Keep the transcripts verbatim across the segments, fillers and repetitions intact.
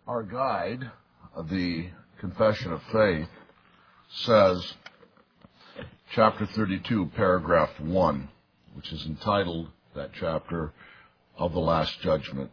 Our guide, the Confession of Faith, says, chapter thirty-two, paragraph one, which is entitled, that chapter, of the Last Judgment.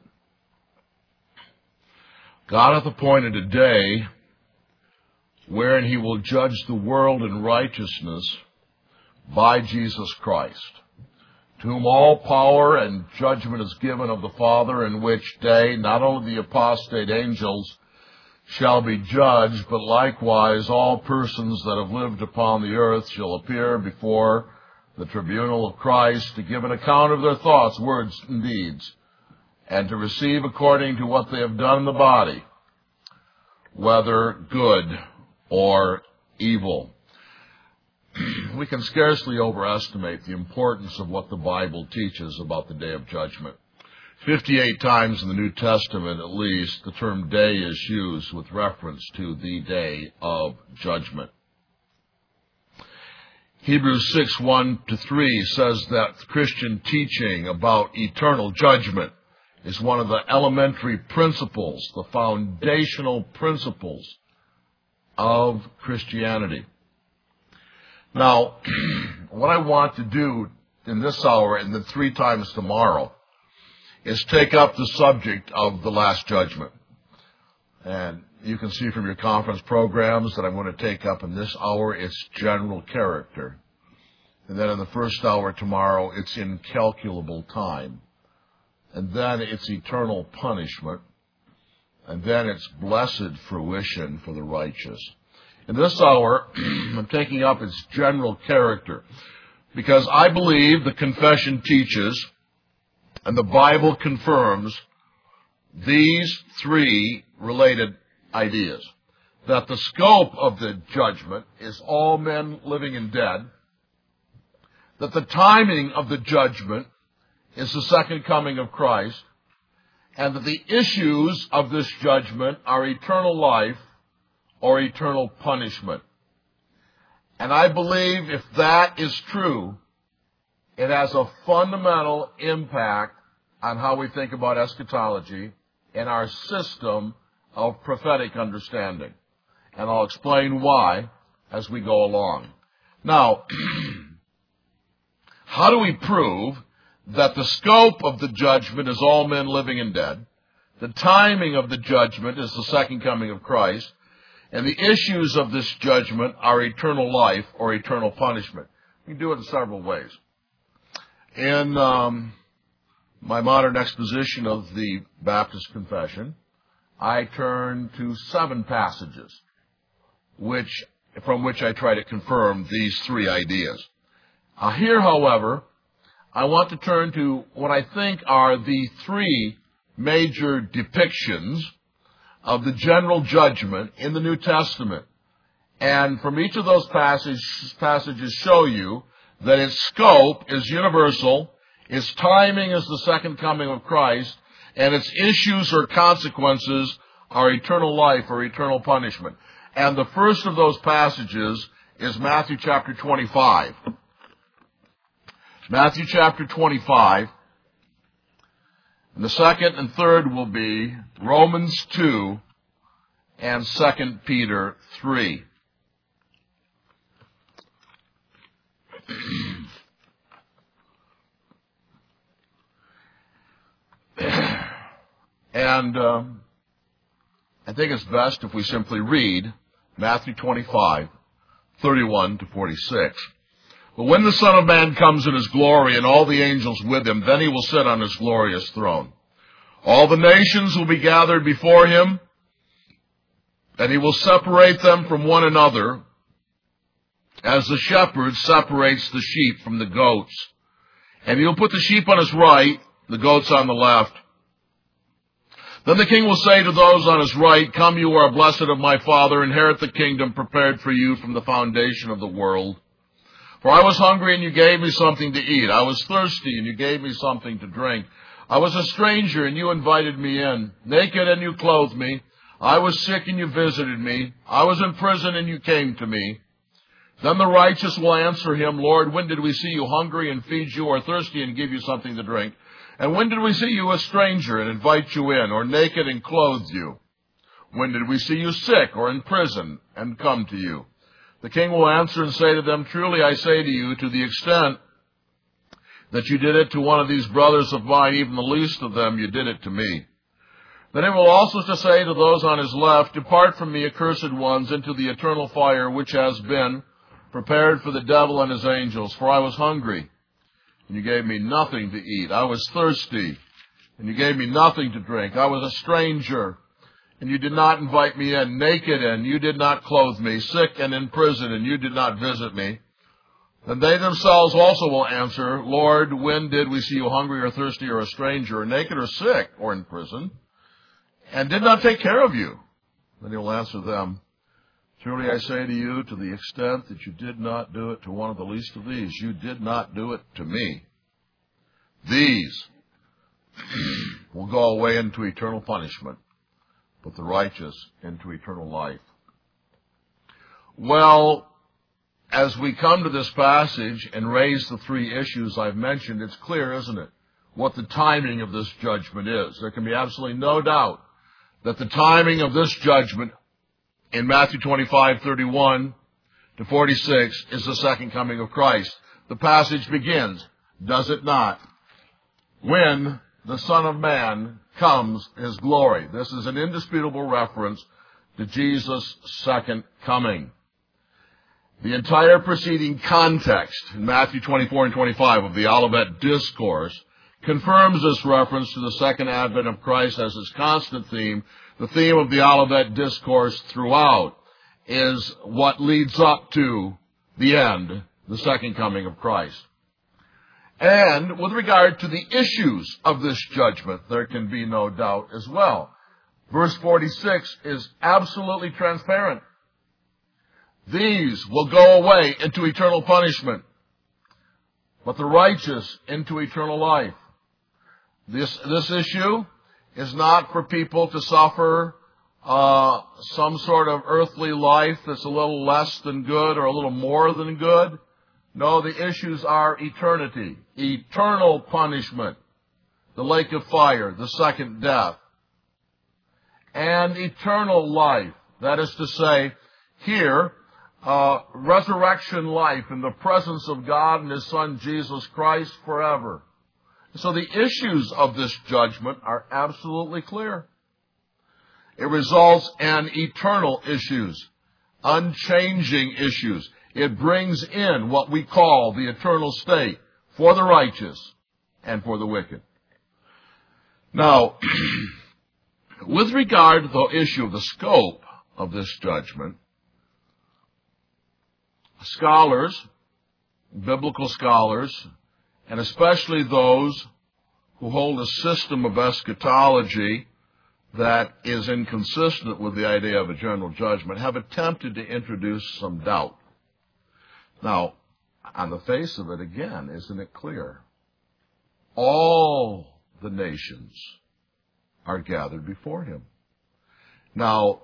God hath appointed a day wherein he will judge the world in righteousness by Jesus Christ, to whom all power and judgment is given of the Father, in which day not only the apostate angels shall be judged, but likewise all persons that have lived upon the earth shall appear before the tribunal of Christ to give an account of their thoughts, words, and deeds, and to receive according to what they have done in the body, whether good or evil. We can scarcely overestimate the importance of what the Bible teaches about the day of judgment. Fifty-eight times in the New Testament, at least, the term day is used with reference to the day of judgment. Hebrews six, one to three says that Christian teaching about eternal judgment is one of the elementary principles, the foundational principles of Christianity. Now, what I want to do in this hour and then three times tomorrow is take up the subject of the Last Judgment. And you can see from your conference programs that I'm going to take up in this hour its general character. And then in the first hour tomorrow, its incalculable time. And then its eternal punishment. And then its blessed fruition for the righteous. In this hour, I'm taking up its general character because I believe the confession teaches and the Bible confirms these three related ideas. That the scope of the judgment is all men living and dead. That the timing of the judgment is the second coming of Christ. And that the issues of this judgment are eternal life or eternal punishment. And I believe if that is true, it has a fundamental impact on how we think about eschatology and our system of prophetic understanding. And I'll explain why as we go along. Now, how do we prove that the scope of the judgment is all men living and dead, the timing of the judgment is the second coming of Christ, and the issues of this judgment are eternal life or eternal punishment? We can do it in several ways. In um, my modern exposition of the Baptist Confession, I turn to seven passages which, from which I try to confirm these three ideas. Uh, here, however, I want to turn to what I think are the three major depictions of the general judgment in the New Testament. And from each of those passages, passages show you that its scope is universal, its timing is the second coming of Christ, and its issues or consequences are eternal life or eternal punishment. And the first of those passages is Matthew chapter twenty-five. Matthew chapter twenty-five. And the second and third will be Romans two and Second Peter three. And um, I think it's best if we simply read Matthew twenty-five, thirty-one to forty-six. But when the Son of Man comes in his glory and all the angels with him, then he will sit on his glorious throne. All the nations will be gathered before him, and he will separate them from one another, as the shepherd separates the sheep from the goats. And he will put the sheep on his right, the goats on the left. Then the king will say to those on his right, "Come, you are blessed of my Father, inherit the kingdom prepared for you from the foundation of the world. For I was hungry, and you gave me something to eat. I was thirsty, and you gave me something to drink. I was a stranger, and you invited me in. Naked, and you clothed me. I was sick, and you visited me. I was in prison, and you came to me." Then the righteous will answer him, "Lord, when did we see you hungry and feed you, or thirsty and give you something to drink? And when did we see you a stranger and invite you in, or naked and clothe you? When did we see you sick or in prison and come to you? The king will answer and say to them, truly I say to you, to the extent that you did it to one of these brothers of mine, even the least of them, you did it to me. Then he will also to say to those on his left, depart from me, accursed ones, into the eternal fire, which has been prepared for the devil and his angels. For I was hungry, and you gave me nothing to eat. I was thirsty, and you gave me nothing to drink. I was a stranger, and you did not invite me in. Naked, and you did not clothe me. Sick and in prison, and you did not visit me. Then they themselves also will answer, Lord, when did we see you hungry or thirsty or a stranger or naked or sick or in prison, and did not take care of you? Then he will answer them, truly I say to you, to the extent that you did not do it to one of the least of these, you did not do it to me. These will go away into eternal punishment, but the righteous into eternal life. Well, as we come to this passage and raise the three issues I've mentioned, it's clear, isn't it, what the timing of this judgment is. There can be absolutely no doubt that the timing of this judgment in Matthew twenty-five, thirty-one to forty-six is the second coming of Christ. The passage begins, does it not, when the Son of Man comes in his glory. This is an indisputable reference to Jesus' second coming. The entire preceding context in Matthew twenty-four and twenty-five of the Olivet Discourse confirms this reference to the second advent of Christ as its constant theme. The theme of the Olivet Discourse throughout is what leads up to the end, the second coming of Christ. And with regard to the issues of this judgment, there can be no doubt as well. Verse forty-six is absolutely transparent. These will go away into eternal punishment, but the righteous into eternal life. This, this issue is not for people to suffer uh, some sort of earthly life that's a little less than good or a little more than good. No, the issues are eternity, eternal punishment, the lake of fire, the second death, and eternal life. That is to say, here, uh, resurrection life in the presence of God and His Son Jesus Christ forever. So the issues of this judgment are absolutely clear. It results in eternal issues, unchanging issues. It brings in what we call the eternal state for the righteous and for the wicked. Now, with regard to the issue of the scope of this judgment, scholars, biblical scholars, and especially those who hold a system of eschatology that is inconsistent with the idea of a general judgment, have attempted to introduce some doubt. Now, on the face of it, again, isn't it clear? All the nations are gathered before Him. Now,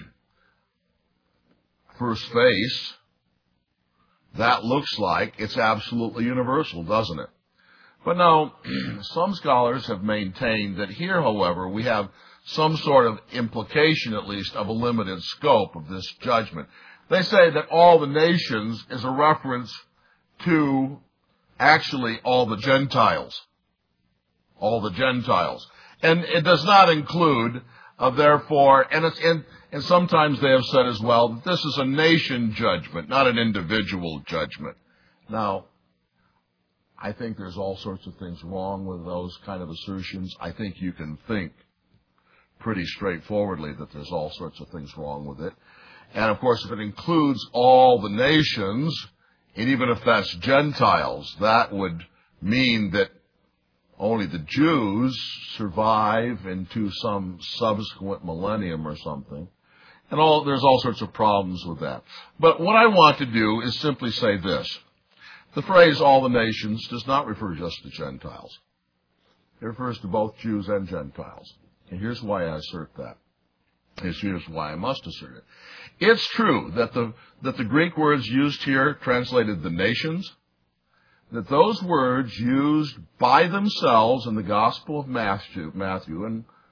first face, that looks like it's absolutely universal, doesn't it? But now, some scholars have maintained that here, however, we have some sort of implication, at least, of a limited scope of this judgment. They say that all the nations is a reference to actually all the Gentiles. All the Gentiles. And it does not include, uh, therefore, and it's in, and sometimes they have said as well that this is a nation judgment, not an individual judgment. Now, I think there's all sorts of things wrong with those kind of assertions. I think you can think pretty straightforwardly that there's all sorts of things wrong with it. And, of course, if it includes all the nations, and even if that's Gentiles, that would mean that only the Jews survive into some subsequent millennium or something. And all, there's all sorts of problems with that. But what I want to do is simply say this. The phrase all the nations does not refer just to Gentiles. It refers to both Jews and Gentiles. And here's why I assert that. Here's why I must assert it. It's true that the, that the Greek words used here, translated the nations, that those words used by themselves in the Gospel of Matthew, Matthew and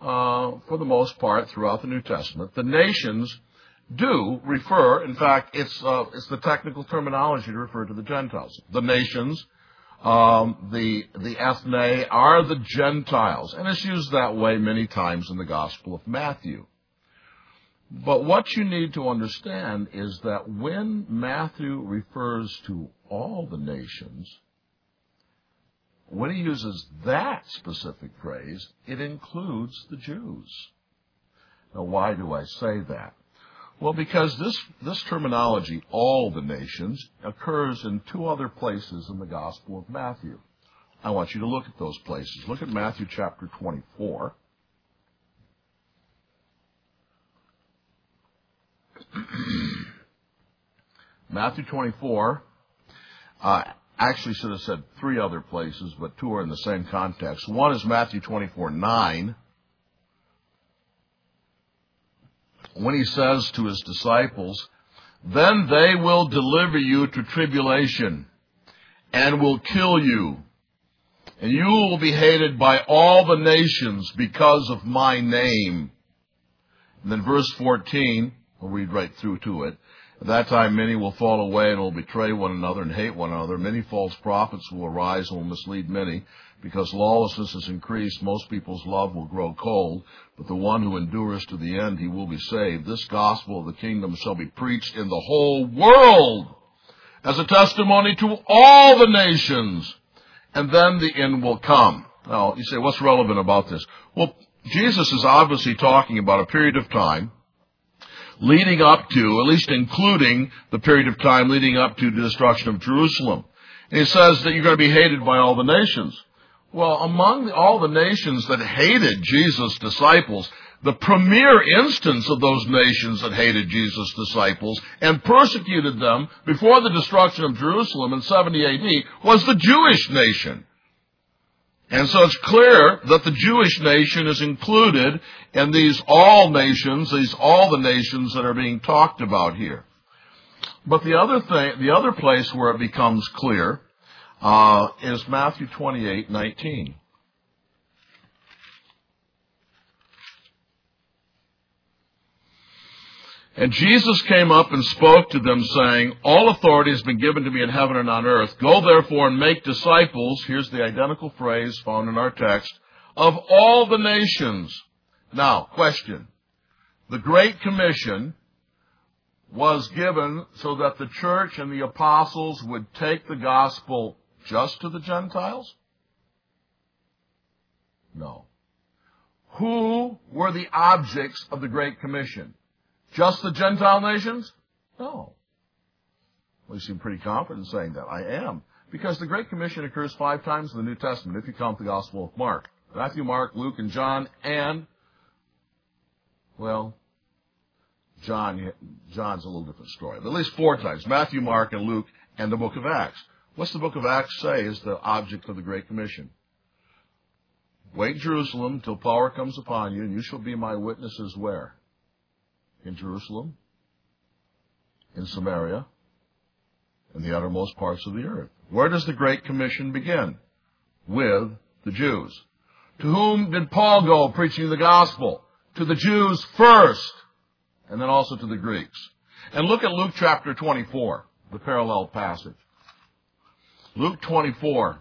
uh, for the most part, throughout the New Testament, the nations do refer, in fact, it's, uh, it's the technical terminology to refer to the Gentiles. The nations, um, the, the ethne are the Gentiles, and it's used that way many times in the Gospel of Matthew. But what you need to understand is that when Matthew refers to all the nations, when he uses that specific phrase, it includes the Jews. Now, why do I say that? Well, because this, this terminology, all the nations, occurs in two other places in the Gospel of Matthew. I want you to look at those places. Look at Matthew chapter twenty-four. Matthew twenty-four, uh, actually should have said three other places, but two are in the same context. One is Matthew twenty-four nine, when he says to his disciples, "Then they will deliver you to tribulation and will kill you, and you will be hated by all the nations because of my name." And then verse fourteen, we'll read right through to it. "At that time many will fall away and will betray one another and hate one another. Many false prophets will arise and will mislead many. Because lawlessness is increased, most people's love will grow cold. But the one who endures to the end, he will be saved. This gospel of the kingdom shall be preached in the whole world as a testimony to all the nations. And then the end will come." Now, you say, what's relevant about this? Well, Jesus is obviously talking about a period of time leading up to, at least including the period of time leading up to the destruction of Jerusalem. And he says that you're going to be hated by all the nations. Well, among the, all the nations that hated Jesus' disciples, the premier instance of those nations that hated Jesus' disciples and persecuted them before the destruction of Jerusalem in seventy A D was the Jewish nation. And so it's clear that the Jewish nation is included in these all nations, these all the nations that are being talked about here. But the other thing, the other place where it becomes clear uh, is Matthew twenty-eight nineteen. "And Jesus came up and spoke to them, saying, All authority has been given to me in heaven and on earth. Go therefore and make disciples," here's the identical phrase found in our text, "of all the nations." Now, question. The Great Commission was given so that the church and the apostles would take the gospel just to the Gentiles? No. Who were the objects of the Great Commission? Just the Gentile nations? No. Well, you seem pretty confident in saying that. I am. Because the Great Commission occurs five times in the New Testament, if you count the Gospel of Mark. Matthew, Mark, Luke, and John, and, well, John, John's a little different story. But at least four times. Matthew, Mark, and Luke, and the book of Acts. What's the book of Acts say is the object of the Great Commission? "Wait in Jerusalem till power comes upon you, and you shall be my witnesses" where? In Jerusalem, in Samaria, and the uttermost parts of the earth. Where does the Great Commission begin? With the Jews. To whom did Paul go preaching the gospel? To the Jews first, and then also to the Greeks. And look at Luke chapter twenty-four, the parallel passage. Luke twenty-four.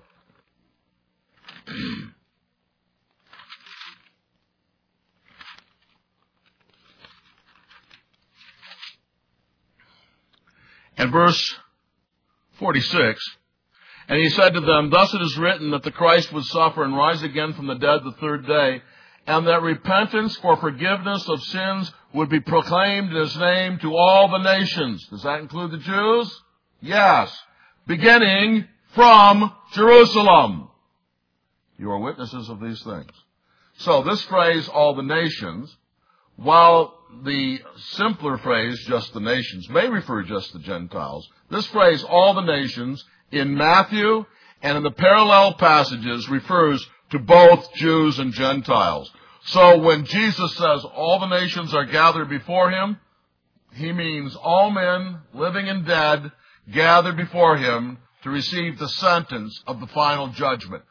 And verse forty-six, "And he said to them, Thus it is written that the Christ would suffer and rise again from the dead the third day, and that repentance for forgiveness of sins would be proclaimed in his name to all the nations." Does that include the Jews? Yes. "Beginning from Jerusalem. You are witnesses of these things." So this phrase, all the nations, while the simpler phrase, just the nations, may refer just to Gentiles, this phrase, all the nations, in Matthew and in the parallel passages refers to both Jews and Gentiles. So when Jesus says all the nations are gathered before him, he means all men, living and dead, gathered before him to receive the sentence of the final judgment.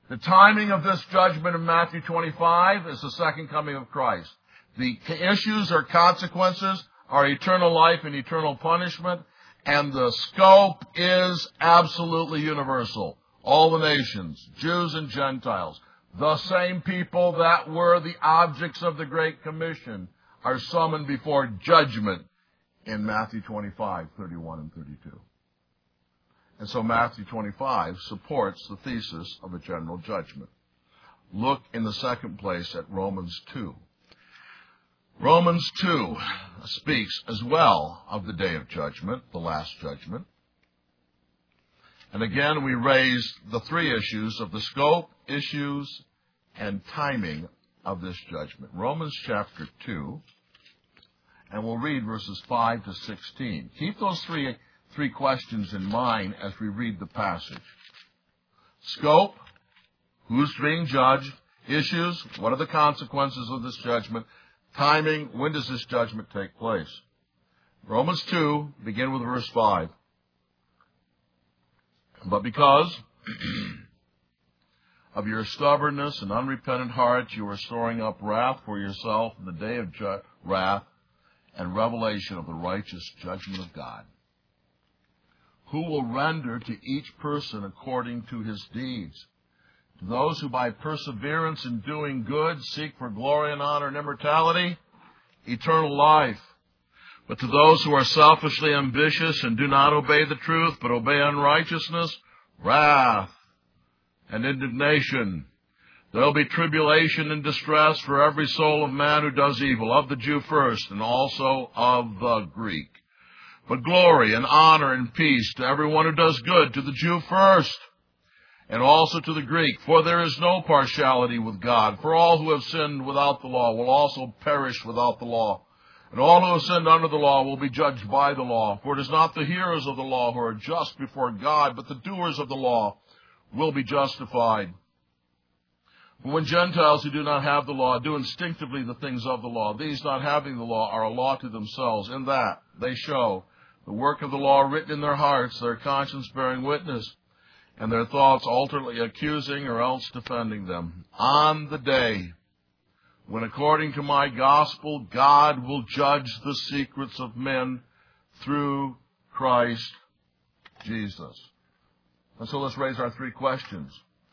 The timing of this judgment in Matthew twenty-five is the second coming of Christ. The issues or consequences are eternal life and eternal punishment, and the scope is absolutely universal. All the nations, Jews and Gentiles, the same people that were the objects of the Great Commission, are summoned before judgment in Matthew twenty-five, thirty-one and thirty-two. And so Matthew twenty-five supports the thesis of a general judgment. Look in the second place at Romans two. Romans two speaks as well of the day of judgment, the last judgment. And again, we raise the three issues of the scope, issues, and timing of this judgment. Romans chapter two, and we'll read verses five to sixteen. Keep those three, three questions in mind as we read the passage. Scope, who's being judged? Issues, what are the consequences of this judgment? Timing, when does this judgment take place? Romans two, begin with verse five. But because of your stubbornness and unrepentant heart, you are storing up wrath for yourself in the day of ju- wrath and revelation of the righteous judgment of God, who will render to each person according to his deeds. To those who by perseverance in doing good seek for glory and honor and immortality, eternal life. But to those who are selfishly ambitious and do not obey the truth, but obey unrighteousness, wrath and indignation. There will be tribulation and distress for every soul of man who does evil, of the Jew first, and also of the Greek. But glory and honor and peace to everyone who does good, to the Jew first, and also to the Greek. For there is no partiality with God. For all who have sinned without the law will also perish without the law. And all who have sinned under the law will be judged by the law. For it is not the hearers of the law who are just before God, but the doers of the law will be justified. For when Gentiles who do not have the law do instinctively the things of the law, these not having the law are a law to themselves, in that they show the work of the law written in their hearts, their conscience bearing witness, and their thoughts alternately accusing or else defending them. On the day when, according to my gospel, God will judge the secrets of men through Christ Jesus. And so let's raise our three questions.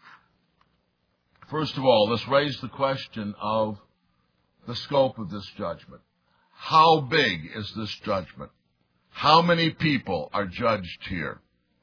First of all, let's raise the question of the scope of this judgment. How big is this judgment? How many people are judged here?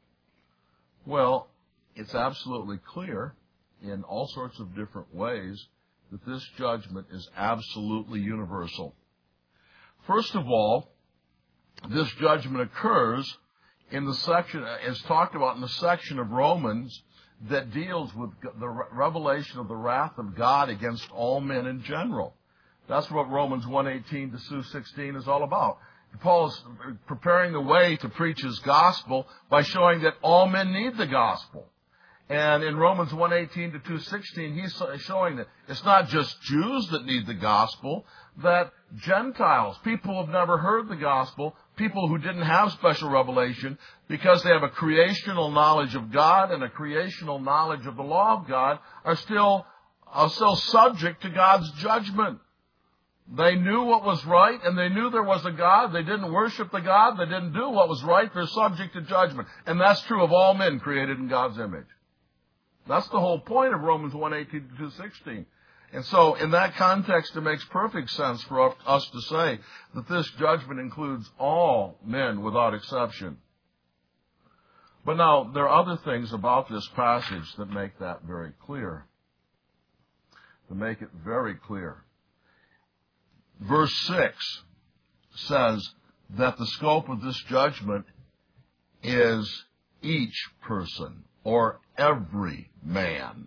Well, it's absolutely clear in all sorts of different ways that this judgment is absolutely universal. First of all, this judgment occurs in the section, as talked about in the section of Romans that deals with the revelation of the wrath of God against all men in general. That's what Romans one eighteen to two sixteen is all about. Paul is preparing the way to preach his gospel by showing that all men need the gospel. And in Romans one eighteen to two sixteen, he's showing that it's not just Jews that need the gospel, that Gentiles, people who have never heard the gospel, people who didn't have special revelation, because they have a creational knowledge of God and a creational knowledge of the law of God, are still, are still subject to God's judgment. They knew what was right, and they knew there was a God. They didn't worship the God. They didn't do what was right. They're subject to judgment. And that's true of all men created in God's image. That's the whole point of Romans one eighteen to two sixteen. And so in that context, it makes perfect sense for us to say that this judgment includes all men without exception. But now, there are other things about this passage that make that very clear. To make it very clear. Verse six says that the scope of this judgment is each person, or every man.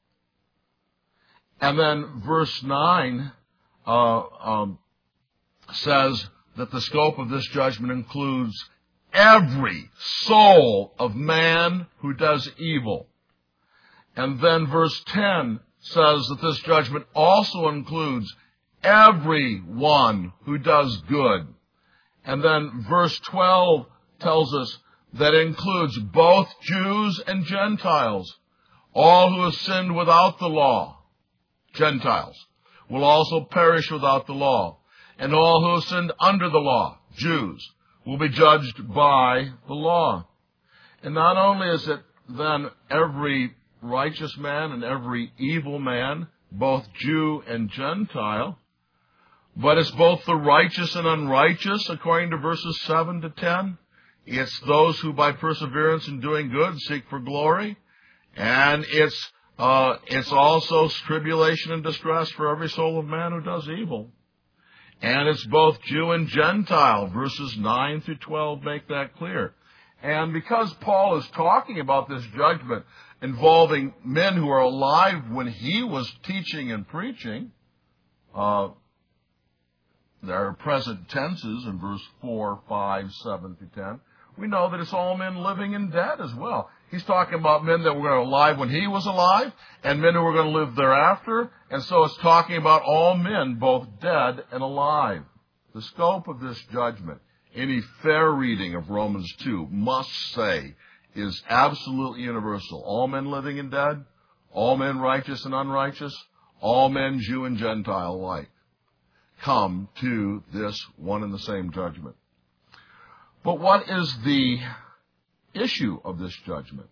And then verse nine uh, um, says that the scope of this judgment includes every soul of man who does evil. And then verse ten says that this judgment also includes everyone who does good. And then verse twelve tells us that it includes both Jews and Gentiles. All who have sinned without the law, Gentiles, will also perish without the law. And all who have sinned under the law, Jews, will be judged by the law. And not only is it then every righteous man and every evil man, both Jew and Gentile, but it's both the righteous and unrighteous, according to verses seven to ten. It's those who by perseverance in doing good seek for glory. And it's uh, it's also tribulation and distress for every soul of man who does evil. And it's both Jew and Gentile. Verses nine through twelve make that clear. And because Paul is talking about this judgment involving men who are alive when he was teaching and preaching, uh, there are present tenses in verse four, five, seven through ten. We know that it's all men living and dead as well. He's talking about men that were alive when he was alive and men who were going to live thereafter. And so it's talking about all men, both dead and alive. The scope of this judgment, any fair reading of Romans two must say, is absolutely universal. All men living and dead, all men righteous and unrighteous, all men Jew and Gentile alike come to this one and the same judgment. But what is the issue of this judgment?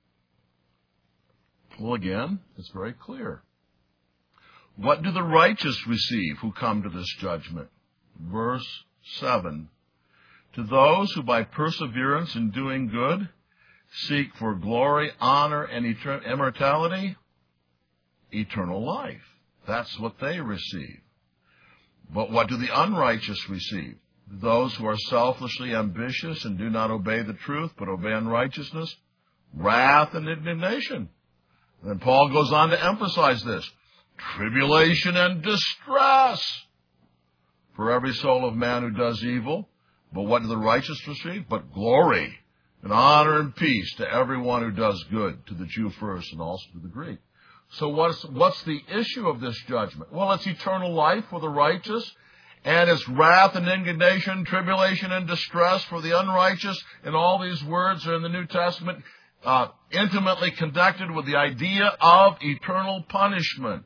Well, again, it's very clear. What do the righteous receive who come to this judgment? Verse seven. To those who by perseverance in doing good seek for glory, honor, and etern- immortality, eternal life. That's what they receive. But what do the unrighteous receive? Those who are selfishly ambitious and do not obey the truth, but obey unrighteousness, wrath and indignation. Then Paul goes on to emphasize this. Tribulation and distress for every soul of man who does evil. But what do the righteous receive? But glory and honor and peace to everyone who does good, to the Jew first and also to the Greek. So what's, what's the issue of this judgment? Well, it's eternal life for the righteous, and it's wrath and indignation, tribulation and distress for the unrighteous. And all these words are in the New Testament uh, intimately connected with the idea of eternal punishment.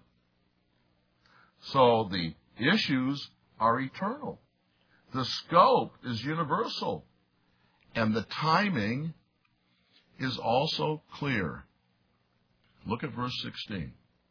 So the issues are eternal. The scope is universal. And the timing is also clear. Look at verse sixteen.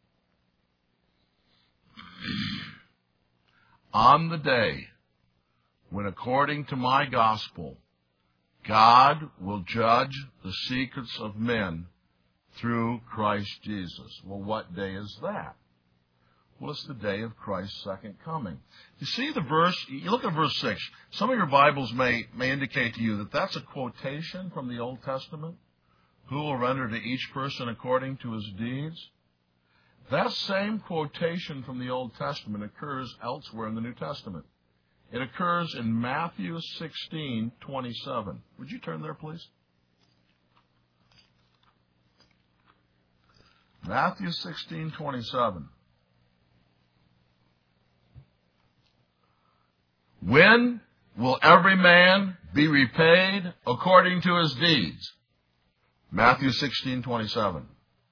On the day when, according to my gospel, God will judge the secrets of men through Christ Jesus. Well, what day is that? Well, it's the day of Christ's second coming. You see the verse, you look at verse six. Some of your Bibles may, may indicate to you that that's a quotation from the Old Testament. Who will render to each person according to his deeds? That same quotation from the Old Testament occurs elsewhere in the New Testament. It occurs in Matthew sixteen twenty-seven. Would you turn there, please? Matthew sixteen twenty-seven. When will every man be repaid according to his deeds? Matthew sixteen twenty-seven.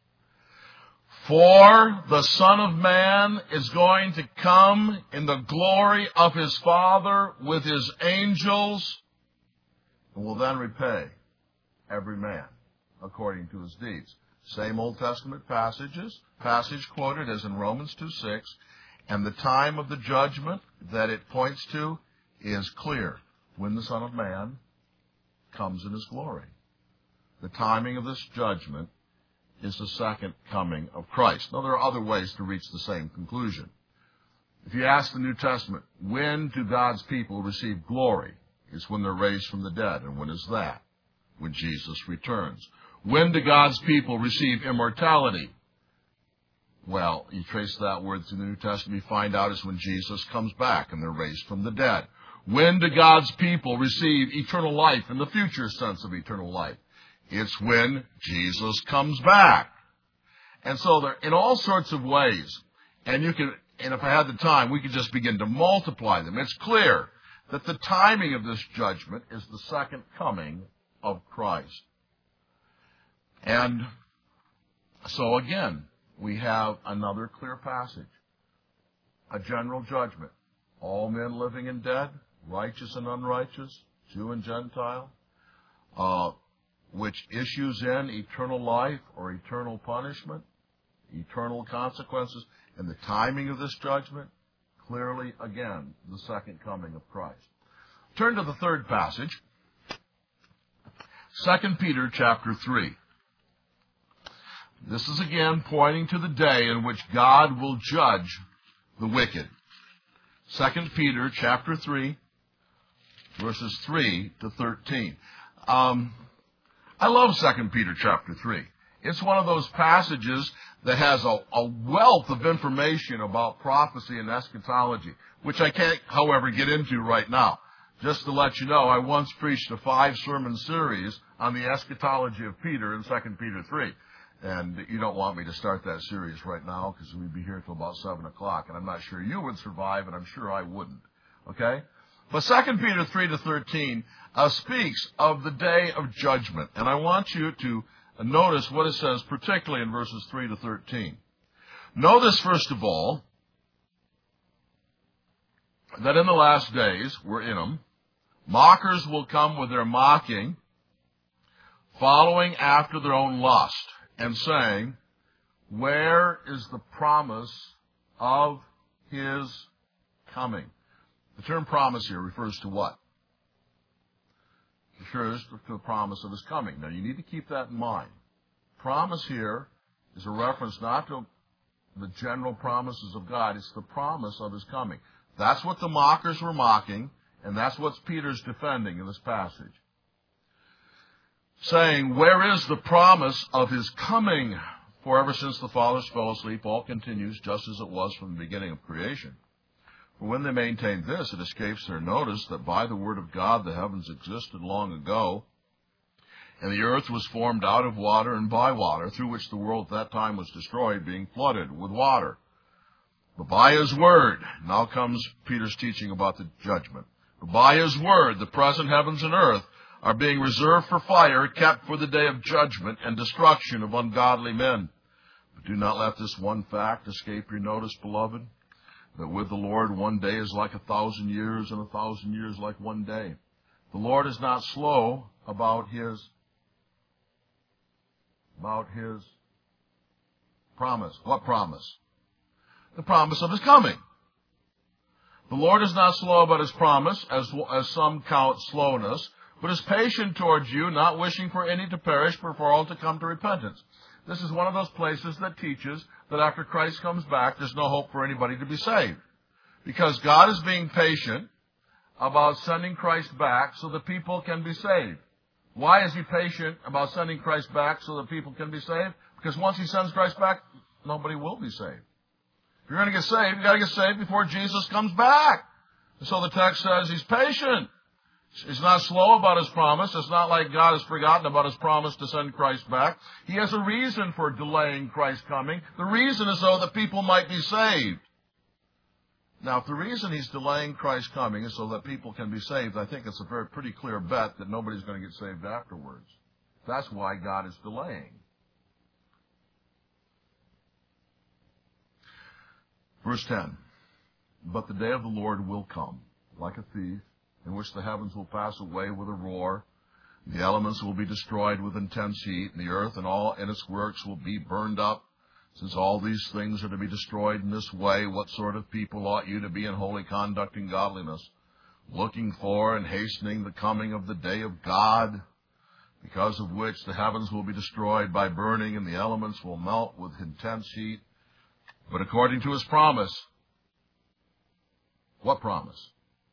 For the Son of Man is going to come in the glory of his Father with his angels, and will then repay every man according to his deeds. Same Old Testament passages, passage quoted as in Romans two six, and the time of the judgment that it points to is clear, when the Son of Man comes in his glory. The timing of this judgment is the second coming of Christ. Now, there are other ways to reach the same conclusion. If you ask the New Testament, when do God's people receive glory? It's when they're raised from the dead. And when is that? When Jesus returns. When do God's people receive immortality? Well, you trace that word through the New Testament, you find out it's when Jesus comes back and they're raised from the dead. When do God's people receive eternal life in the future sense of eternal life? It's when Jesus comes back. And so they're in all sorts of ways. And you can, and if I had the time, we could just begin to multiply them. It's clear that the timing of this judgment is the second coming of Christ. And So again, we have another clear passage. A general judgment. All men living and dead, righteous and unrighteous, Jew and Gentile, uh, which issues in eternal life or eternal punishment, eternal consequences, and the timing of this judgment, clearly, again, the second coming of Christ. Turn to the third passage, Second Peter chapter three. This is again pointing to the day in which God will judge the wicked. Second Peter chapter three, verses three to thirteen. Um, I love Second Peter chapter three. It's one of those passages that has a, a wealth of information about prophecy and eschatology, which I can't, however, get into right now. Just to let you know, I once preached a five-sermon series on the eschatology of Peter in Second Peter three. And you don't want me to start that series right now because we'd be here till about seven o'clock, and I'm not sure you would survive, and I'm sure I wouldn't. Okay? But Second Peter three to thirteen uh, speaks of the day of judgment. And I want you to notice what it says, particularly in verses three to thirteen. Know this, first of all, that in the last days, we're in them, mockers will come with their mocking, following after their own lust, and saying, where is the promise of his coming? The term promise here refers to what? It refers to the promise of his coming. Now, you need to keep that in mind. Promise here is a reference not to the general promises of God. It's the promise of his coming. That's what the mockers were mocking, and that's what Peter's defending in this passage. Saying, where is the promise of his coming? For ever since the fathers fell asleep, all continues just as it was from the beginning of creation. For when they maintain this, it escapes their notice that by the word of God the heavens existed long ago, and the earth was formed out of water and by water, through which the world at that time was destroyed, being flooded with water. But by his word, now comes Peter's teaching about the judgment. But by his word, the present heavens and earth are being reserved for fire, kept for the day of judgment and destruction of ungodly men. But do not let this one fact escape your notice, beloved, that with the Lord one day is like a thousand years, and a thousand years like one day. The Lord is not slow about his, about his promise. What promise? The promise of his coming. The Lord is not slow about his promise, as, as some count slowness, but is patient towards you, not wishing for any to perish, but for all to come to repentance. This is one of those places that teaches that after Christ comes back, there's no hope for anybody to be saved. Because God is being patient about sending Christ back so that people can be saved. Why is he patient about sending Christ back so that people can be saved? Because once he sends Christ back, nobody will be saved. If you're going to get saved, you've got to get saved before Jesus comes back. And so the text says he's patient. He's not slow about his promise. It's not like God has forgotten about his promise to send Christ back. He has a reason for delaying Christ's coming. The reason is so that people might be saved. Now, if the reason he's delaying Christ's coming is so that people can be saved, I think it's a very pretty clear bet that nobody's going to get saved afterwards. That's why God is delaying. Verse ten. But the day of the Lord will come like a thief, in which the heavens will pass away with a roar, the elements will be destroyed with intense heat, and the earth and all in its works will be burned up. Since all these things are to be destroyed in this way, what sort of people ought you to be in holy conduct and godliness, looking for and hastening the coming of the day of God, because of which the heavens will be destroyed by burning, and the elements will melt with intense heat? But according to his promise, what promise?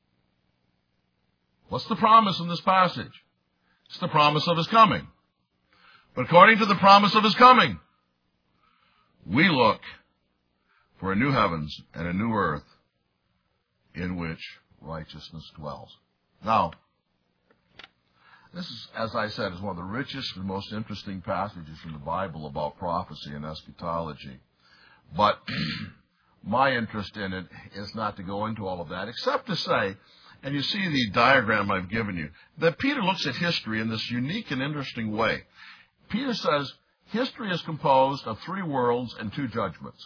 What's the promise in this passage? It's the promise of his coming. But according to the promise of his coming, we look for a new heavens and a new earth in which righteousness dwells. Now, this is, as I said, is one of the richest and most interesting passages in the Bible about prophecy and eschatology. But my interest in it is not to go into all of that, except to say, and you see the diagram I've given you, that Peter looks at history in this unique and interesting way. Peter says history is composed of three worlds and two judgments.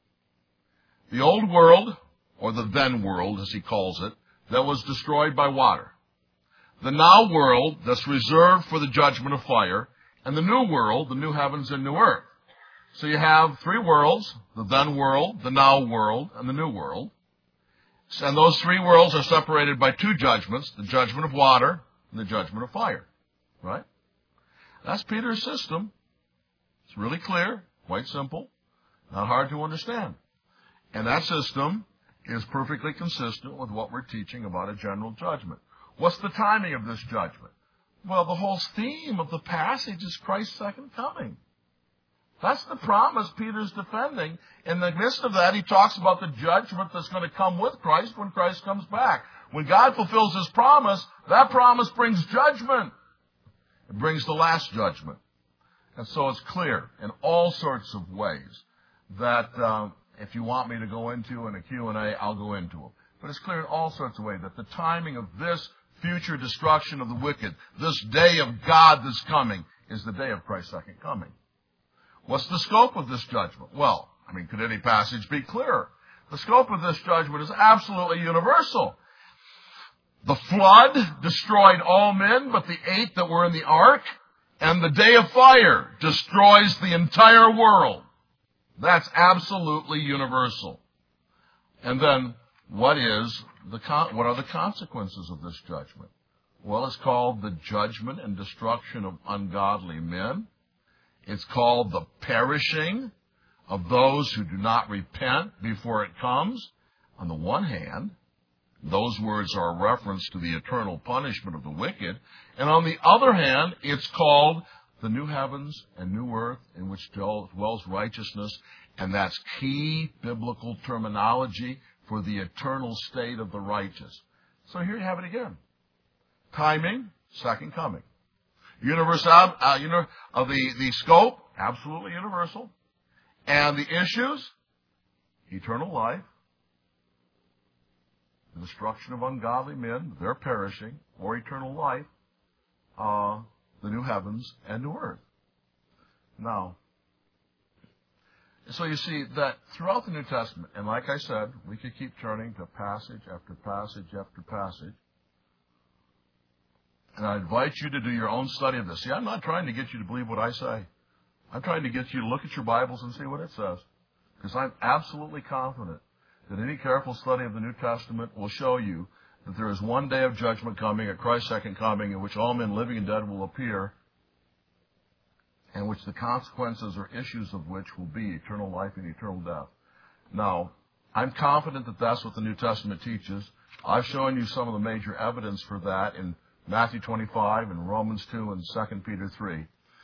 The old world, or the then world, as he calls it, that was destroyed by water. The now world that's reserved for the judgment of fire, and the new world, the new heavens and new earth. So you have three worlds, the then world, the now world, and the new world. And those three worlds are separated by two judgments, the judgment of water and the judgment of fire. Right? That's Peter's system. It's really clear, quite simple, not hard to understand. And that system is perfectly consistent with what we're teaching about a general judgment. What's the timing of this judgment? Well, the whole theme of the passage is Christ's second coming. That's the promise Peter's defending. In the midst of that, he talks about the judgment that's going to come with Christ when Christ comes back. When God fulfills his promise, that promise brings judgment. It brings the last judgment. And so it's clear in all sorts of ways that um, if you want me to go into in a Q and A, I'll go into them. But it's clear in all sorts of ways that the timing of this future destruction of the wicked, this day of God that's coming, is the day of Christ's second coming. What's the scope of this judgment? Well, I mean, could any passage be clearer? The scope of this judgment is absolutely universal. The flood destroyed all men but the eight that were in the ark, and the day of fire destroys the entire world. That's absolutely universal. And then, what is the con- what are the consequences of this judgment? Well, it's called the judgment and destruction of ungodly men. It's called the perishing of those who do not repent before it comes. On the one hand, those words are a reference to the eternal punishment of the wicked. And on the other hand, it's called the new heavens and new earth in which dwells righteousness. And that's key biblical terminology for the eternal state of the righteous. So here you have it again. Timing, second coming. Universal, uh, you know, of the, the scope, absolutely universal. And the issues, eternal life, the destruction of ungodly men, their perishing, or eternal life, uh, the new heavens and new earth. Now, so you see that throughout the New Testament, and like I said, we could keep turning to passage after passage after passage. And I invite you to do your own study of this. See, I'm not trying to get you to believe what I say. I'm trying to get you to look at your Bibles and see what it says. Because I'm absolutely confident that any careful study of the New Testament will show you that there is one day of judgment coming at Christ's second coming in which all men living and dead will appear, and which the consequences or issues of which will be eternal life and eternal death. Now, I'm confident that that's what the New Testament teaches. I've shown you some of the major evidence for that in Matthew twenty-five and Romans two and Second Peter three.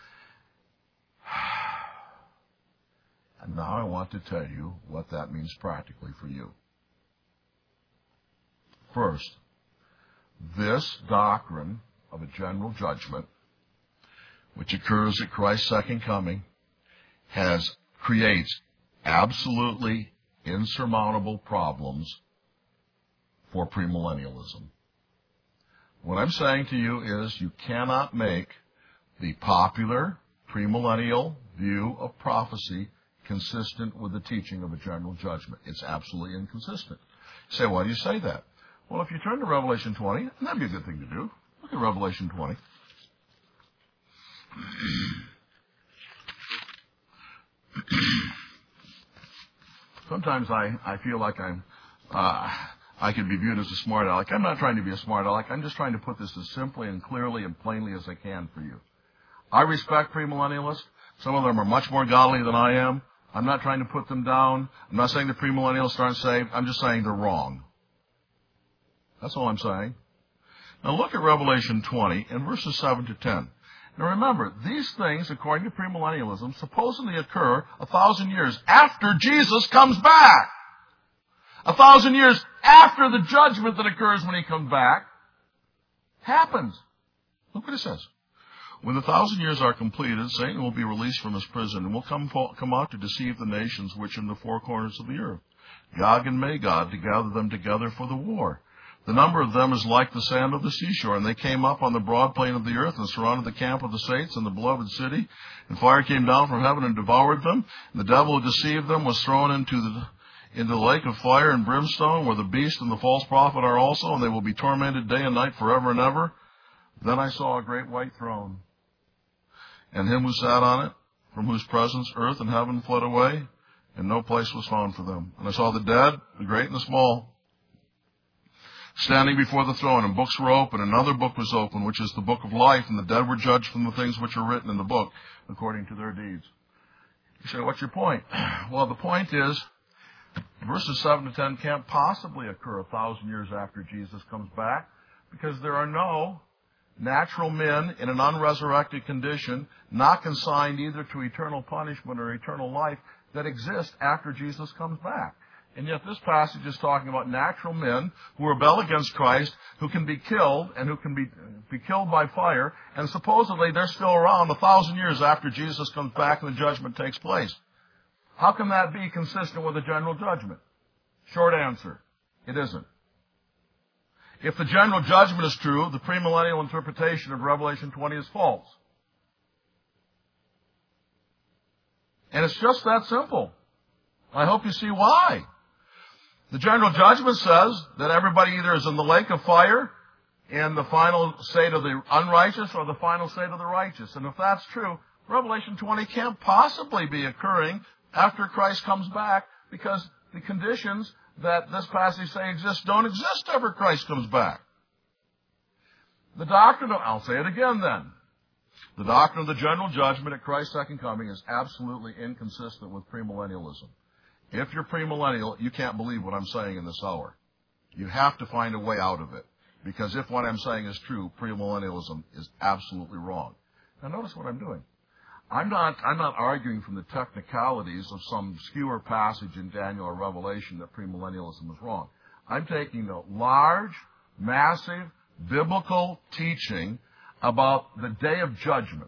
And now I want to tell you what that means practically for you. First, this doctrine of a general judgment, which occurs at Christ's second coming, has creates absolutely insurmountable problems for premillennialism. What I'm saying to you is you cannot make the popular premillennial view of prophecy consistent with the teaching of a general judgment. It's absolutely inconsistent. You say, why do you say that? Well, if you turn to Revelation twenty, and that'd be a good thing to do. Look at Revelation twenty. Sometimes I, I feel like I'm, uh, I can be viewed as a smart aleck. I'm not trying to be a smart aleck. I'm just trying to put this as simply and clearly and plainly as I can for you. I respect premillennialists. Some of them are much more godly than I am. I'm not trying to put them down. I'm not saying the premillennialists aren't saved. I'm just saying they're wrong. That's all I'm saying. Now look at Revelation twenty and verses seven to ten. Now remember, these things, according to premillennialism, supposedly occur a thousand years after Jesus comes back. A thousand years after the judgment that occurs when he comes back happens. Look what it says. When the thousand years are completed, Satan will be released from his prison and will come, come out to deceive the nations which are in the four corners of the earth, Gog and Magog, to gather them together for the war. The number of them is like the sand of the seashore. And they came up on the broad plain of the earth and surrounded the camp of the saints and the beloved city. And fire came down from heaven and devoured them. And the devil who deceived them was thrown into the into the lake of fire and brimstone, where the beast and the false prophet are also, and they will be tormented day and night forever and ever. Then I saw a great white throne, and him who sat on it, from whose presence earth and heaven fled away, and no place was found for them. And I saw the dead, the great and the small, standing before the throne, and books were open. Another book was open, which is the book of life, and the dead were judged from the things which are written in the book, according to their deeds. You say, what's your point? Well, the point is, verses seven to ten can't possibly occur a thousand years after Jesus comes back, because there are no natural men in an unresurrected condition, not consigned either to eternal punishment or eternal life, that exist after Jesus comes back. And yet this passage is talking about natural men who rebel against Christ, who can be killed and who can be, be killed by fire, and supposedly they're still around a thousand years after Jesus comes back and the judgment takes place. How can that be consistent with the general judgment? Short answer, it isn't. If the general judgment is true, the premillennial interpretation of Revelation twenty is false. And it's just that simple. I hope you see why. The general judgment says that everybody either is in the lake of fire in the final state of the unrighteous or the final state of the righteous. And if that's true, Revelation twenty can't possibly be occurring after Christ comes back, because the conditions that this passage say exist don't exist after Christ comes back. The doctrine of, I'll say it again then, the doctrine of the general judgment at Christ's second coming is absolutely inconsistent with premillennialism. If you're premillennial, you can't believe what I'm saying in this hour. You have to find a way out of it, because if what I'm saying is true, premillennialism is absolutely wrong. Now notice what I'm doing. I'm not, I'm not arguing from the technicalities of some obscure passage in Daniel or Revelation that premillennialism is wrong. I'm taking the large, massive, biblical teaching about the day of judgment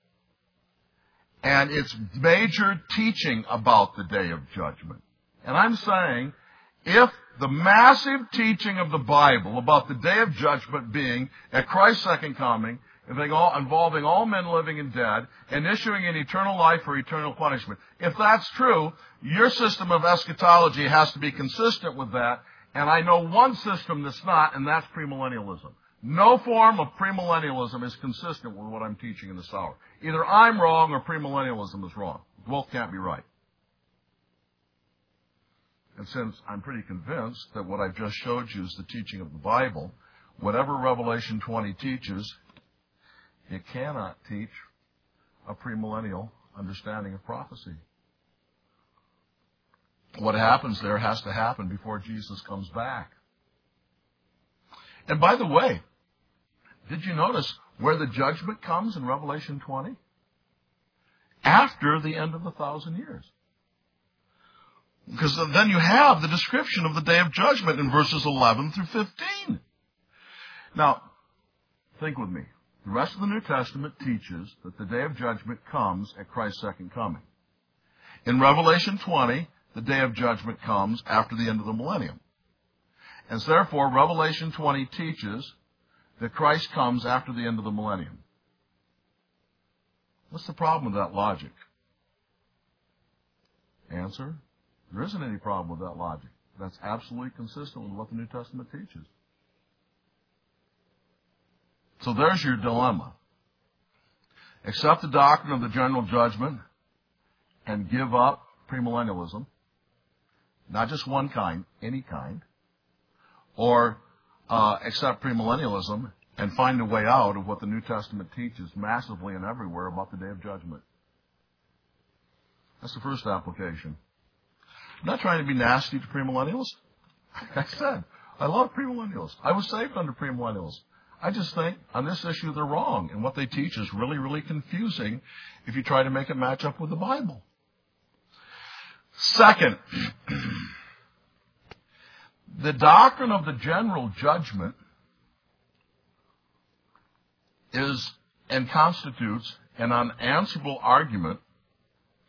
and its major teaching about the day of judgment. And I'm saying, if the massive teaching of the Bible about the day of judgment being at Christ's second coming, involving all men living and dead, and issuing an eternal life or eternal punishment. If that's true, your system of eschatology has to be consistent with that, and I know one system that's not, and that's premillennialism. No form of premillennialism is consistent with what I'm teaching in this hour. Either I'm wrong or premillennialism is wrong. Both can't be right. And since I'm pretty convinced that what I've just showed you is the teaching of the Bible, whatever Revelation twenty teaches, it cannot teach a premillennial understanding of prophecy. What happens there has to happen before Jesus comes back. And by the way, did you notice where the judgment comes in Revelation twenty? After the end of the thousand years. Because then you have the description of the day of judgment in verses eleven through fifteen. Now, think with me. The rest of the New Testament teaches that the day of judgment comes at Christ's second coming. In Revelation twenty, the day of judgment comes after the end of the millennium. And so therefore, Revelation twenty teaches that Christ comes after the end of the millennium. What's the problem with that logic? Answer, there isn't any problem with that logic. That's absolutely consistent with what the New Testament teaches. So there's your dilemma. Accept the doctrine of the general judgment and give up premillennialism. Not just one kind, any kind. Or uh, accept premillennialism and find a way out of what the New Testament teaches massively and everywhere about the day of judgment. That's the first application. I'm not trying to be nasty to premillennials. Like I said, I love premillennials. I was saved under premillennials. I just think on this issue they're wrong, and what they teach is really, really confusing if you try to make it match up with the Bible. Second, the doctrine of the general judgment is and constitutes an unanswerable argument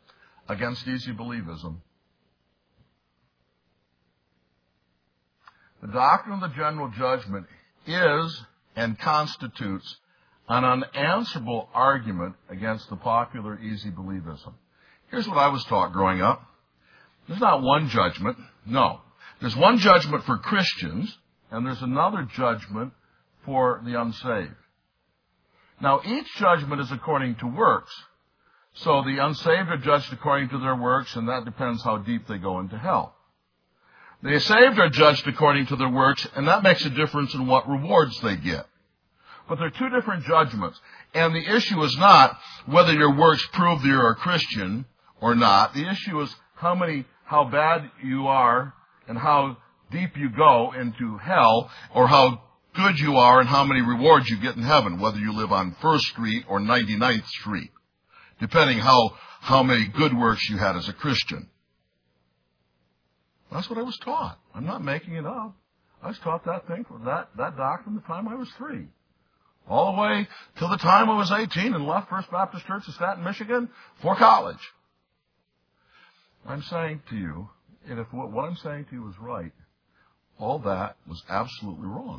against easy believism. The doctrine of the general judgment is and constitutes an unanswerable argument against the popular easy believism. Here's what I was taught growing up. There's not one judgment. No. There's one judgment for Christians, and there's another judgment for the unsaved. Now, each judgment is according to works. So the unsaved are judged according to their works, and that depends how deep they go into hell. The saved are judged according to their works, and that makes a difference in what rewards they get. But they're two different judgments. And the issue is not whether your works prove that you're a Christian or not. The issue is how many, how bad you are and how deep you go into hell, or how good you are and how many rewards you get in heaven, whether you live on First Street or ninety-ninth Street, depending how, how many good works you had as a Christian. That's what I was taught. I'm not making it up. I was taught that thing, that, that doctrine the time I was three. All the way till the time I was eighteen and left First Baptist Church in Staten, Michigan for college. I'm saying to you, and if what I'm saying to you is right, all that was absolutely wrong.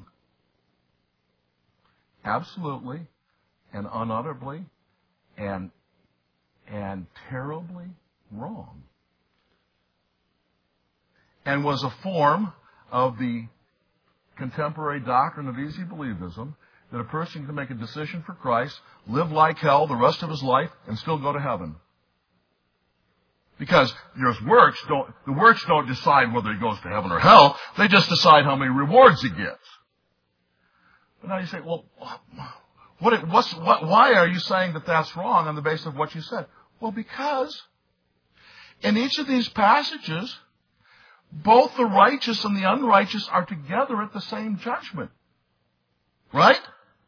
Absolutely and unutterably and, and terribly wrong. And was a form of the contemporary doctrine of easy believism, that a person can make a decision for Christ, live like hell the rest of his life, and still go to heaven. Because your works don't, the works don't decide whether he goes to heaven or hell. They just decide how many rewards he gets. But now you say, well, what, what's, what, why are you saying that that's wrong on the basis of what you said? Well, because in each of these passages, both the righteous and the unrighteous are together at the same judgment. Right?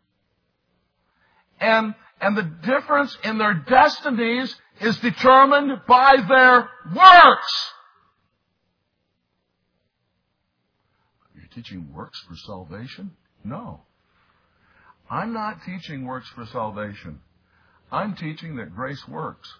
And, and the difference in their destinies is determined by their works. You're teaching works for salvation? No. I'm not teaching works for salvation. I'm teaching that grace works.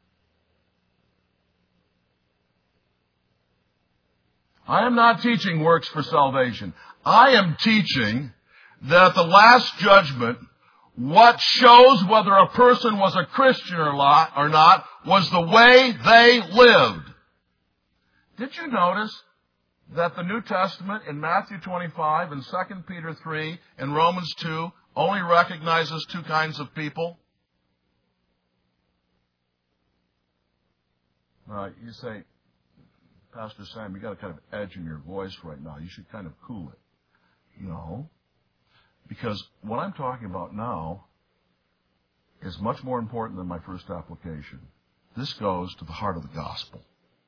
I am not teaching works for salvation. I am teaching that at the last judgment, what shows whether a person was a Christian or not was the way they lived. Did you notice that the New Testament in Matthew twenty-five and Second Peter three and Romans two only recognizes two kinds of people? Uh, you say, Pastor Sam, you got a kind of edge in your voice right now. You should kind of cool it. No. Because what I'm talking about now is much more important than my first application. This goes to the heart of the gospel.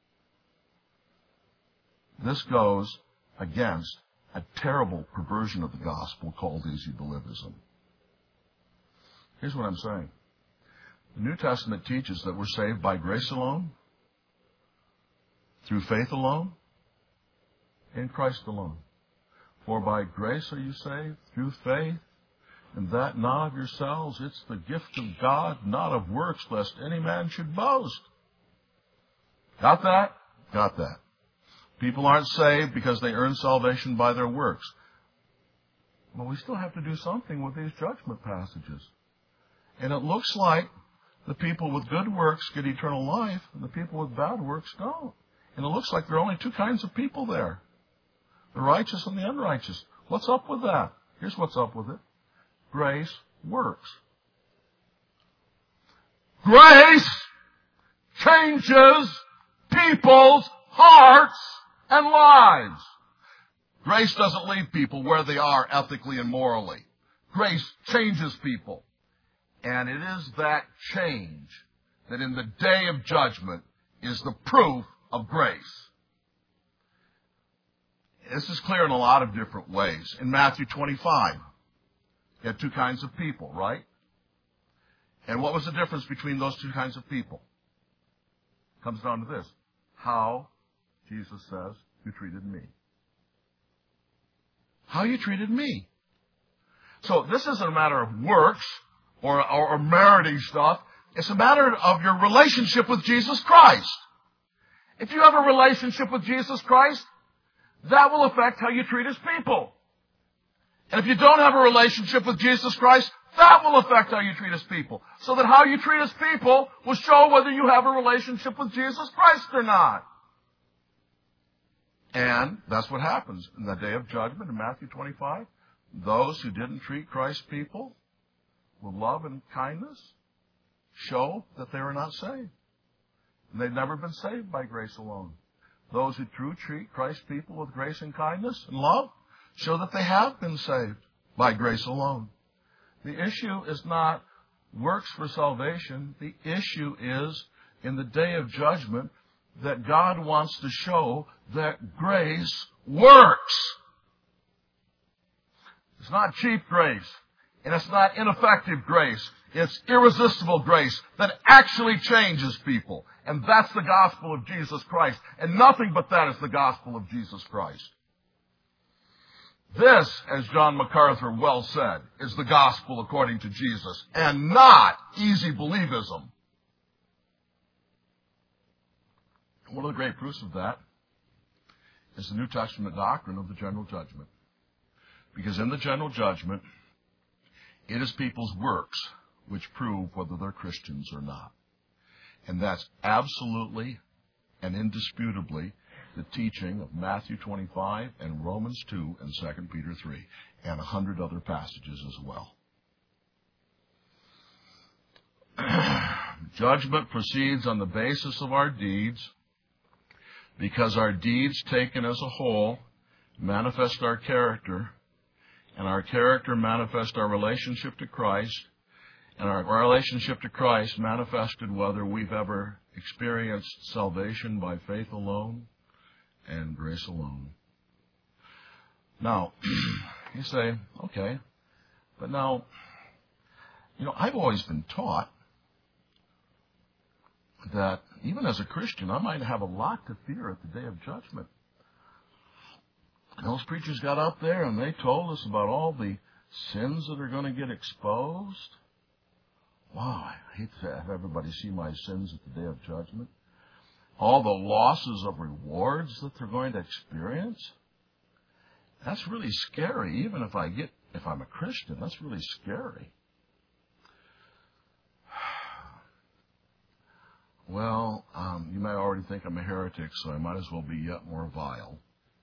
This goes against a terrible perversion of the gospel called easy believism. Here's what I'm saying. The New Testament teaches that we're saved by grace alone, through faith alone, in Christ alone. For by grace are you saved, through faith, and that not of yourselves. It's the gift of God, not of works, lest any man should boast. Got that? Got that. People aren't saved because they earn salvation by their works. Well, we still have to do something with these judgment passages. And it looks like the people with good works get eternal life, and the people with bad works don't. And it looks like there are only two kinds of people there. The righteous and the unrighteous. What's up with that? Here's what's up with it. Grace works. Grace changes people's hearts and lives. Grace doesn't leave people where they are ethically and morally. Grace changes people. And it is that change that in the day of judgment is the proof of grace. This is clear in a lot of different ways. In Matthew twenty-five, you had two kinds of people, right? And what was the difference between those two kinds of people? It comes down to this. How, Jesus says, you treated me. How you treated me. So this isn't a matter of works or, or, or meriting stuff. It's a matter of your relationship with Jesus Christ. If you have a relationship with Jesus Christ, that will affect how you treat His people. And if you don't have a relationship with Jesus Christ, that will affect how you treat His people. So that how you treat His people will show whether you have a relationship with Jesus Christ or not. And that's what happens in the day of judgment in Matthew twenty-five. Those who didn't treat Christ's people with love and kindness show that they were not saved. And they've never been saved by grace alone. Those who truly treat Christ's people with grace and kindness and love show that they have been saved by grace alone. The issue is not works for salvation. The issue is, in the day of judgment, that God wants to show that grace works. It's not cheap grace, and it's not ineffective grace. It's irresistible grace that actually changes people. And that's the gospel of Jesus Christ. And nothing but that is the gospel of Jesus Christ. This, as John MacArthur well said, is the gospel according to Jesus, and not easy believism. One of the great proofs of that is the New Testament doctrine of the general judgment. Because in the general judgment, it is people's works which prove whether they're Christians or not. And that's absolutely and indisputably the teaching of Matthew twenty-five and Romans two and Second Peter three and a hundred other passages as well. Judgment proceeds on the basis of our deeds, because our deeds taken as a whole manifest our character, and our character manifests our relationship to Christ, and our relationship to Christ manifested whether we've ever experienced salvation by faith alone and grace alone. Now, you say, okay, but now, you know, I've always been taught that even as a Christian, I might have a lot to fear at the day of judgment. And those preachers got up there and they told us about all the sins that are going to get exposed. Wow, I hate to have everybody see my sins at the day of judgment. All the losses of rewards that they're going to experience. That's really scary. Even if I get, if I'm a Christian, that's really scary. Well, um, you may already think I'm a heretic, so I might as well be yet more vile.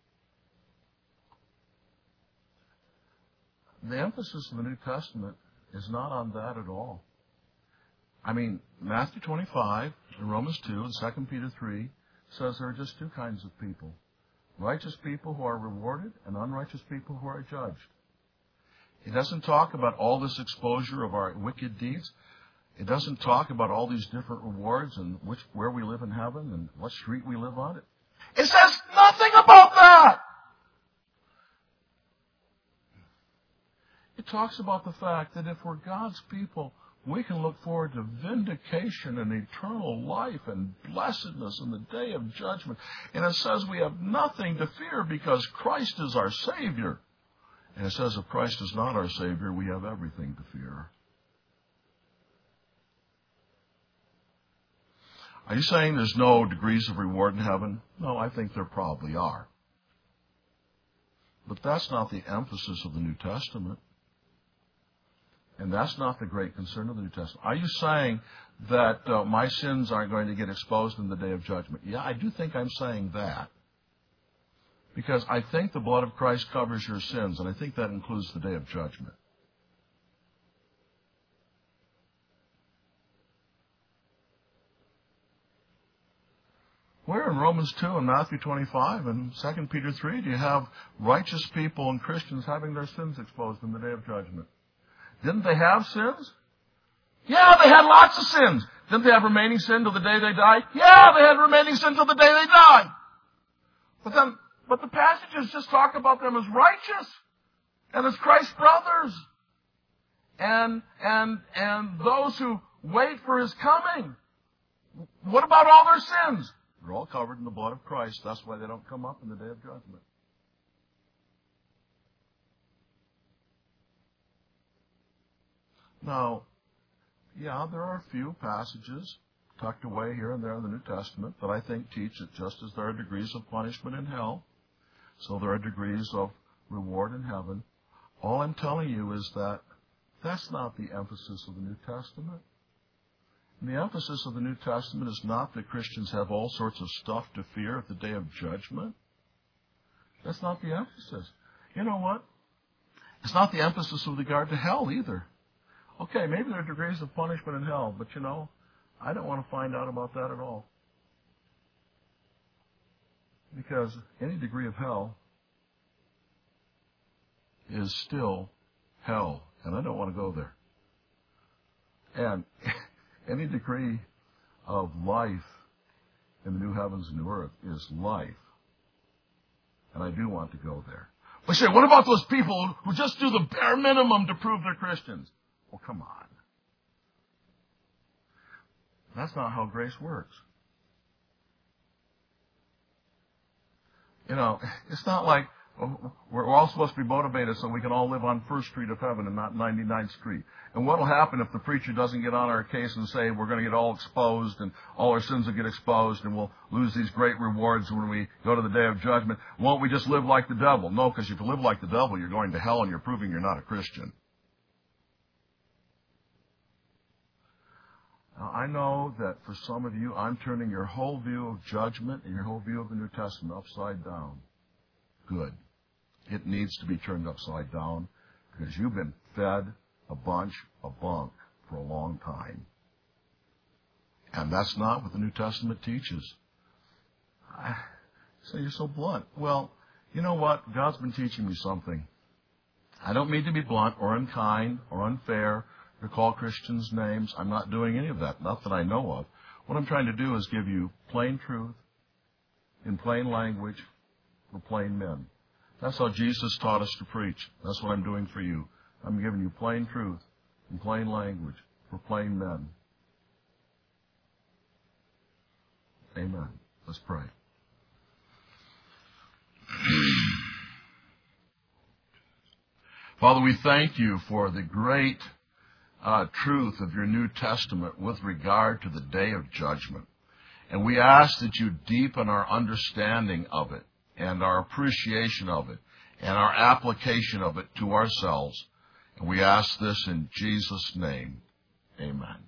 The emphasis of the New Testament is not on that at all. I mean, Matthew twenty-five and Romans two and Second Peter three says there are just two kinds of people. Righteous people who are rewarded and unrighteous people who are judged. It doesn't talk about all this exposure of our wicked deeds. It doesn't talk about all these different rewards and which where we live in heaven and what street we live on. It, it says nothing about that. It talks about the fact that if we're God's people, we can look forward to vindication and eternal life and blessedness in the day of judgment. And it says we have nothing to fear because Christ is our Savior. And it says if Christ is not our Savior, we have everything to fear. Are you saying there's no degrees of reward in heaven? No, I think there probably are. But that's not the emphasis of the New Testament. And that's not the great concern of the New Testament. Are you saying that uh, my sins aren't going to get exposed in the day of judgment? Yeah, I do think I'm saying that. Because I think the blood of Christ covers your sins, and I think that includes the day of judgment. Where in Romans two and Matthew twenty-five and Second Peter three do you have righteous people and Christians having their sins exposed in the day of judgment? Didn't they have sins? Yeah, they had lots of sins. Didn't they have remaining sin till the day they died? Yeah, they had remaining sin till the day they died. But then, but the passages just talk about them as righteous and as Christ's brothers and and and those who wait for His coming. What about all their sins? They're all covered in the blood of Christ. That's why they don't come up in the day of judgment. Now, yeah, there are a few passages tucked away here and there in the New Testament that I think teach that just as there are degrees of punishment in hell, So there are degrees of reward in heaven. All I'm telling you is that that's not the emphasis of the New Testament. And the emphasis of the New Testament is not that Christians have all sorts of stuff to fear at the day of judgment. That's not the emphasis. You know what? It's not the emphasis with regard to hell either. Okay, maybe there are degrees of punishment in hell, but you know, I don't want to find out about that at all. Because any degree of hell is still hell, and I don't want to go there. And any degree of life in the new heavens and new earth is life, and I do want to go there. But say, what about those people who just do the bare minimum to prove they're Christians? Well, come on. That's not how grace works. You know, it's not like we're all supposed to be motivated so we can all live on First Street of Heaven and not ninety-ninth Street. And what will happen if the preacher doesn't get on our case and say we're going to get all exposed and all our sins will get exposed and we'll lose these great rewards when we go to the day of judgment? Won't we just live like the devil? No, because if you live like the devil, you're going to hell and you're proving you're not a Christian. Now, I know that for some of you, I'm turning your whole view of judgment and your whole view of the New Testament upside down. Good. It needs to be turned upside down because you've been fed a bunch of bunk for a long time. And that's not what the New Testament teaches. I say you're so blunt. Well, you know what? God's been teaching me something. I don't mean to be blunt or unkind or unfair or call Christians names. I'm not doing any of that, not that I know of. What I'm trying to do is give you plain truth in plain language for plain men. That's how Jesus taught us to preach. That's what I'm doing for you. I'm giving you plain truth in plain language for plain men. Amen. Let's pray. Father, we thank you for the great uh, truth of your New Testament with regard to the day of judgment. And we ask that you deepen our understanding of it and our appreciation of it and our application of it to ourselves. And we ask this in Jesus' name. Amen.